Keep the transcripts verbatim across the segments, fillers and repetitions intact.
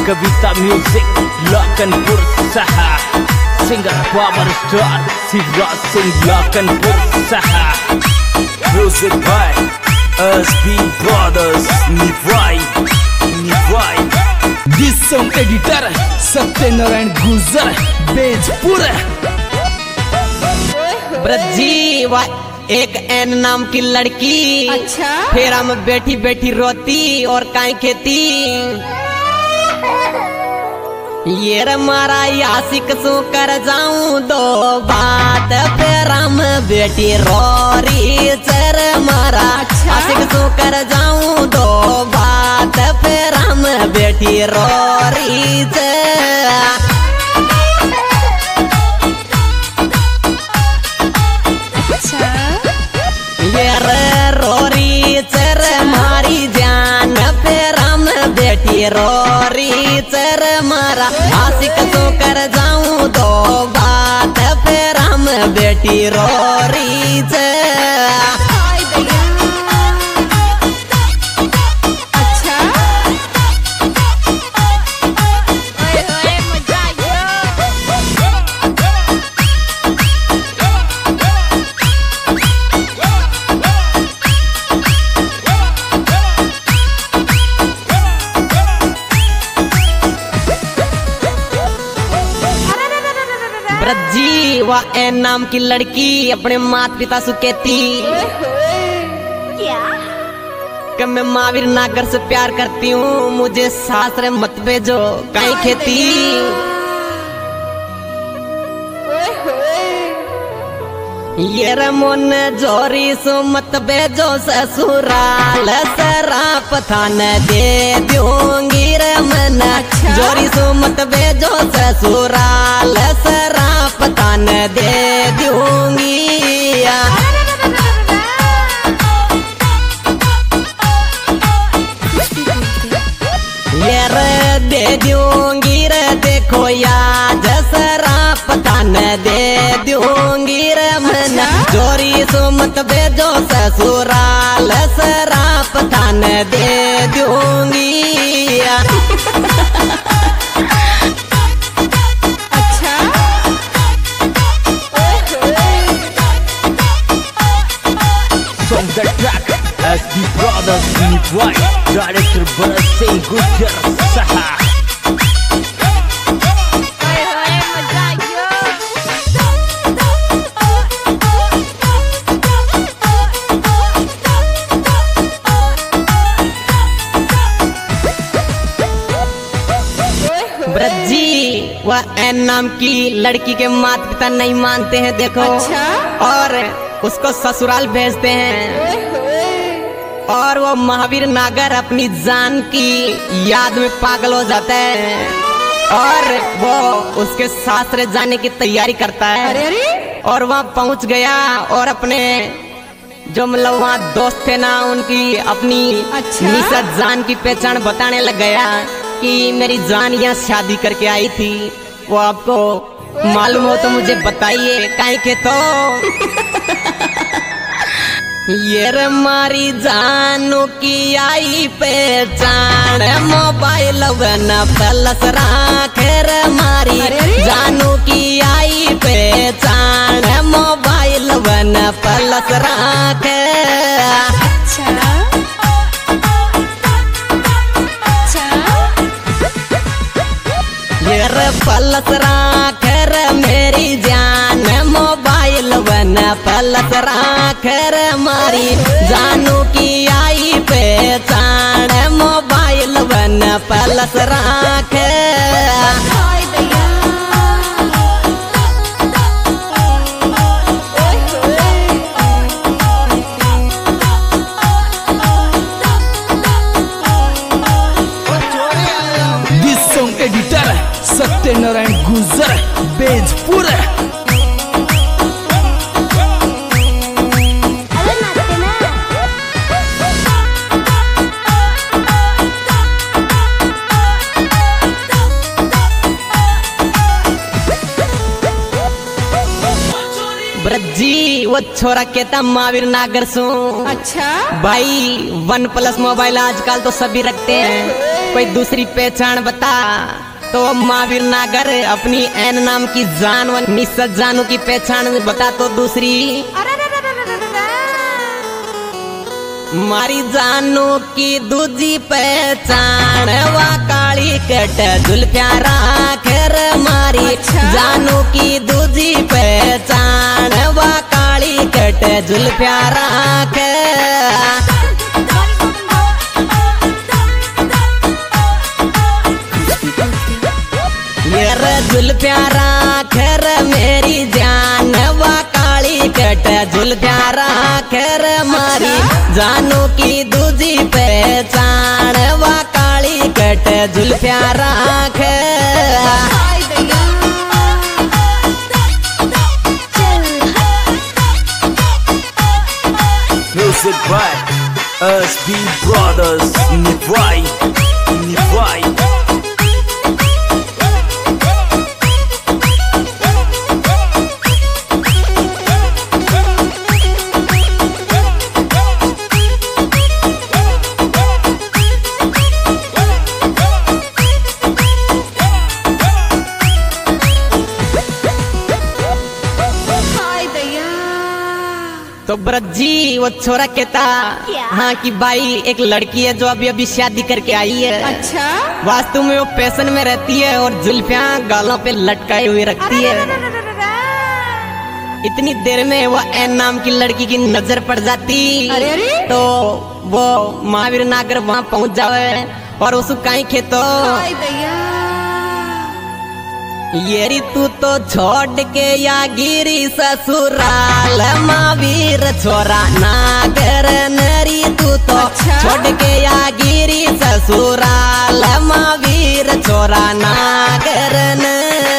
कविता music Lakhanpur सहा singer power star Shivraj Singh Lakhanpur सहा music by S B brothers निभाई निभाई this song editor Satyanarayan Gujar Bejpur Braji वा एक एन नाम की लड़की। अच्छा? फिर हम बैठी बैठी रोती और काई खेती ये रे मारा आशिक सो कर जाऊं दो बात फिर हम बेटी रोरी चर मारा। अच्छा? आशिक सो कर जाऊं दो बात फिर हम बेटी रोरी चर रोरी चर मारी जान फिर हम बेटी रोरी चर मारा। आशिक तो कर जाऊं दो बात फिर हम बेटी रोरी चर। ब्रजी वा एन नाम की लड़की अपने माता पिता से कहती क्या कि मैं महावीर नागर से प्यार करती हूँ, मुझे सासरे मत भेजो कहीं खेती। ये रे मोन जोरी सो मत भेजो ससुराल शराप थान दे दूंगी रे मन। अच्छा? जोरी सो मत भेजो ससुराल शराप थान दे दूंगी। ये रे दे दूंगी रे देखो याद शराप थान दे दूंगी रे मन। जोरी सो मत भेजो ससुराल शराप थान दे दूंगी। अच्छा? Song the track S B brothers निभाई डायरेक्टर भरत सिंह गुजर सहा ब्रजी वह एन नाम की लड़की के माता पिता नहीं मानते हैं देखो। अच्छा? और उसको ससुराल भेजते हैं और वो महावीर नागर अपनी जान की याद में पागल हो जाता है और वो उसके सासरे जाने की तैयारी करता है। अरे अरे और वहाँ पहुँच गया और अपने जो मतलब वहाँ दोस्त थे ना उनकी अपनी अच्छा? निशा जान की पहचान बताने लग गया कि मेरी जान यहाँ शादी करके आई थी। वो आपको मालूम हो तो मुझे बताइए काहे के तो ये रे मारी जानू की आई पहचान मोबाइल न पलस राखे रे मारी। अरे अरे? जानू की आई पहचान मोबाइल न पलस राखे। अच्छा? ये रे पलस राखे रे मेरी जान मोबाइल वन पलस राखे रे मारी। जानू की आई पहचान मोबाइल वन पलस राखे। This song editor Satyanarayan Gujar Bejpur Braji वो छोरा कहता महावीर नागर सू। अच्छा भाई वन प्लस मोबाइल आजकल तो सभी रखते हैं। कोई दूसरी पहचान बता। तो महावीर नागर अपनी एन नाम की जान व निश्चत जानू की पहचान बता तो दूसरी। मारी जानू की दूजी पहचान वा काली कट जुल्फिया राखर मारी। अच्छा? जानू की दूजी पहचान वा काली कट जुल्फिया राखर। येर जुल्फिया राखर मेरी जान वा काली कट जुल्फिया राखर मारी। जानू की दूजी पहचान वा काली कट जुल्फिया राखर। Music by S B Brothers. Nivai, Nivai. तो ब्रज जी वो छोरा कहता क्या? हाँ कि भाई एक लड़की है जो अभी अभी शादी करके आई है। अच्छा? वास्तव में वो पैशन में रहती है और जुल्फिया गालों पे लटकाए हुए रखती है। इतनी देर में वो एन नाम की लड़की की नजर पड़ जाती। अरे अरे? तो वो महावीर नागर वहाँ पहुँच जावे और उसको कहीं खेतो येरी तू तो छोड़ के या गिरी ससुराल महावीर छोरा नागर नरी। तू तो अच्छा? छोड़ के या गिरी ससुराल महावीर छोरा नागर न।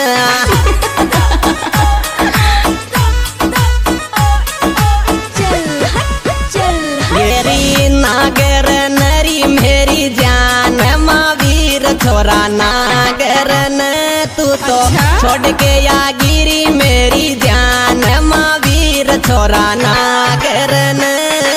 येरी नागर नरी मेरी जान महावीर छोरा नागर न। तू तो अच्छा? छोड़ के या गिरी मेरी जान महावीर छोरा नागर न।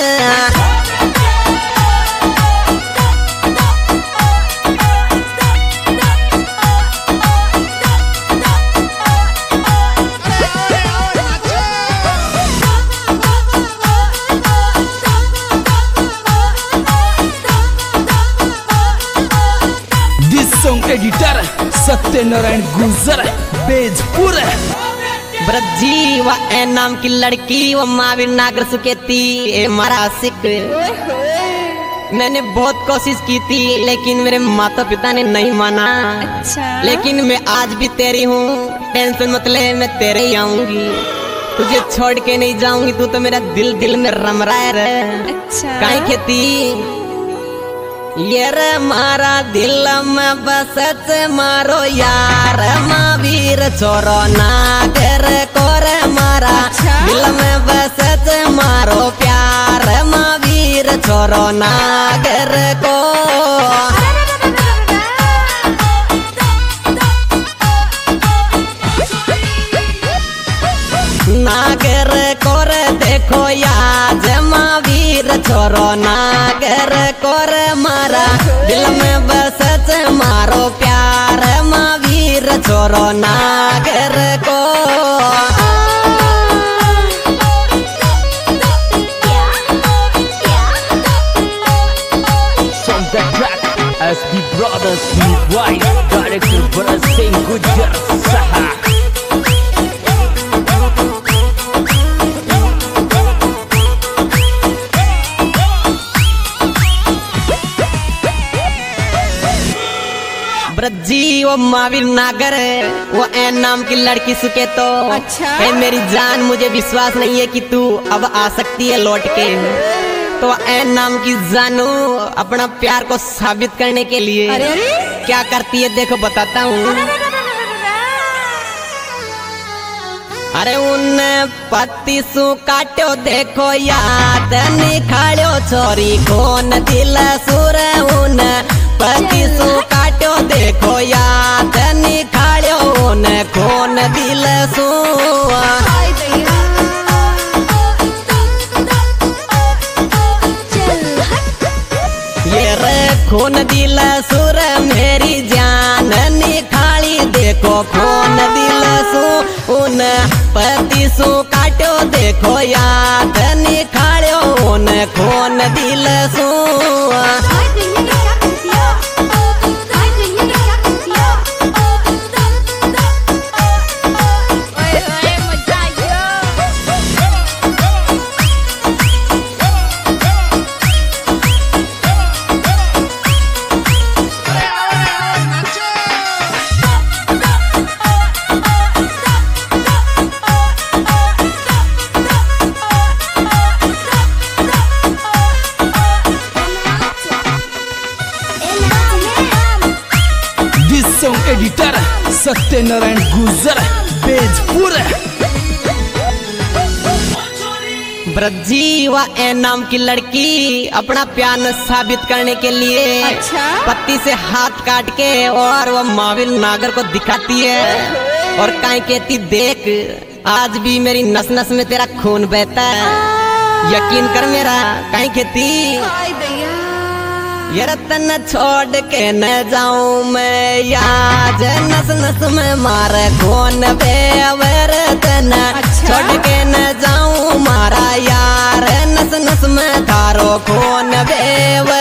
This song editor Satyanarayan Gujar Bejpur. Braj जी व एन नाम की लड़की वो महावीर नागर सुकेती ए मारा आशिक। मैंने बहुत कोशिश की थी लेकिन मेरे माता पिता ने नहीं माना। अच्छा? लेकिन मैं आज भी तेरी हूँ, टेंशन मत ले, मैं तेरे ही आऊंगी। तुझे छोड़ के नहीं जाऊंगी, तू तो मेरा दिल दिल में रम रहा है। अच्छा? काहे खेती ये रे मारा दिल में बसत मारो यार महावीर छोरो नागर कोर मारा। अच्छा? दिल में बसत मारो प्यार महावीर छोरो नागर को। नागर कोर देखो याद महावीर छोरो नागर कोर मारा। दिल में बसत मारो प्यार महावीर छोरो नागर को। From the track S B Brothers. Nivai, director Bharat Singh Gujar Saha. Braj जी वो महावीर नागर वो एन नाम की लड़की सुके तो। अच्छा? ए मेरी जान मुझे विश्वास नहीं है कि तू अब आ सकती है लौट के। तो एन नाम की जानू अपना प्यार को साबित करने के लिए अरे अरे? क्या करती है देखो बताता हूँ। अरे उन पत्ती सु काटो देखो याद निखाड़ो छोरी कौन दिल सुर। उन पत्ती सु काटो देखो याद निखाड़ो उन कौन दिल सु। ये रे खून दिल सुर मेरी जान निखाली देखो खून दिल सुन पति सु काटो देखो याद निखाड़ो उन खून दिल सु सॉन्ग एडिटर सत्यनारायण गुजर बेजपुर। ब्रजी व ए नाम की लड़की अपना प्यार साबित करने के लिए अच्छा? पति से हाथ काट के और वह महावीर नागर को दिखाती है और काई कहती देख आज भी मेरी नस नस में तेरा खून बहता है, यकीन कर मेरा। काई कहती ये रतन छोड़ के न जाऊं मैं याद नस नस में मारे खून बेवरतन अच्छा? छोड़ के न जाऊं मारा यार नस नस में थारो खून बेव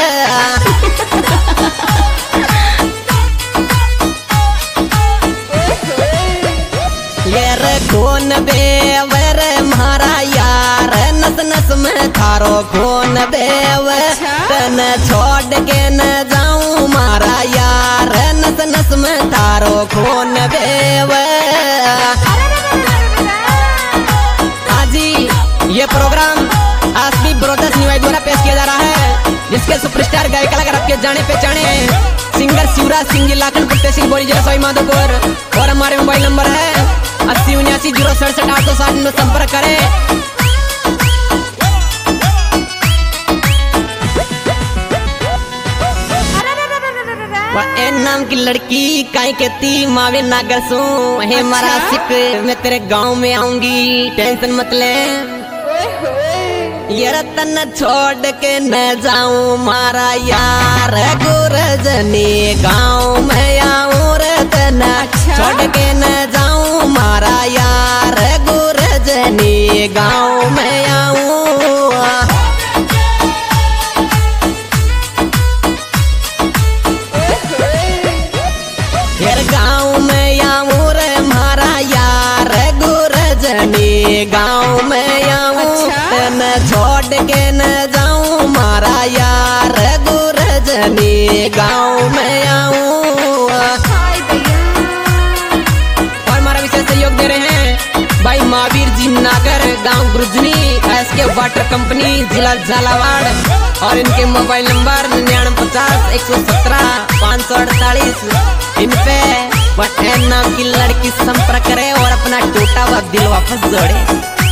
ये खून बेवर मारा यार नस नस में थारो खून बेव तन छोड़ के न जाऊं मारा यार नस नस में थारो खून बेव। आजी ये प्रोग्राम आसमी ब्रोदर्स निवाई द्वारा पेश किया जा रहा है, जिसके सुपरस्टार गायक कलाकार आपके जाने पहचाने सिंगर शिवराज सिंह जी लाखनपुर तहसील बोली जिला सवाई माधोपुर। और हमारे मोबाइल नंबर है अस्सी उन्यासी जीरो सड़सठ आठ सौ साठ में संपर्क करें। ए नाम की लड़की काई कहती मावे नागर सू हे मारा सिक मैं तेरे गांव में आऊंगी टेंशन मत ले। ये रतन छोड़ के न जाऊं मारा यार गुरजनी गांव में आऊं रतन अच्छा? छोड़ के न जाऊं मारा यार गुरजनी गांव में आऊं। गाँव में आऊं रे मारा यार गुरजनी गाँव में आऊं अच्छा? न छोड़ के न जाऊं मारा यार गुरजनी गाँव में आऊं। और हमारा विशेष सहयोग दे रहे हैं भाई महावीर जी नागर गांव गुरजनी एसके वाटर कंपनी जिला झालावाड़। और इनके मोबाइल नंबर निन्यानवे पचास एक सौ सत्रह पाँच सौ अड़तालीस। इन पे वह नाम की लड़की संपर्क करे और अपना टूटा हुआ दिल वापस जोड़े।